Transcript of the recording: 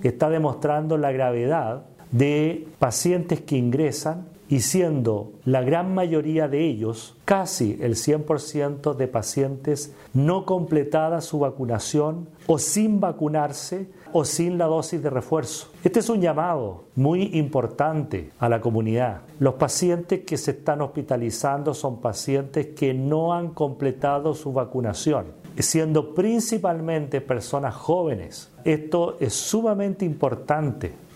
está demostrando la gravedad de pacientes que ingresan y siendo la gran mayoría de ellos, casi el 100% de pacientes no completada su vacunación o sin vacunarse o sin la dosis de refuerzo. Este es un llamado muy importante a la comunidad. Los pacientes que se están hospitalizando son pacientes que no han completado su vacunación, siendo principalmente personas jóvenes. Esto es sumamente importante.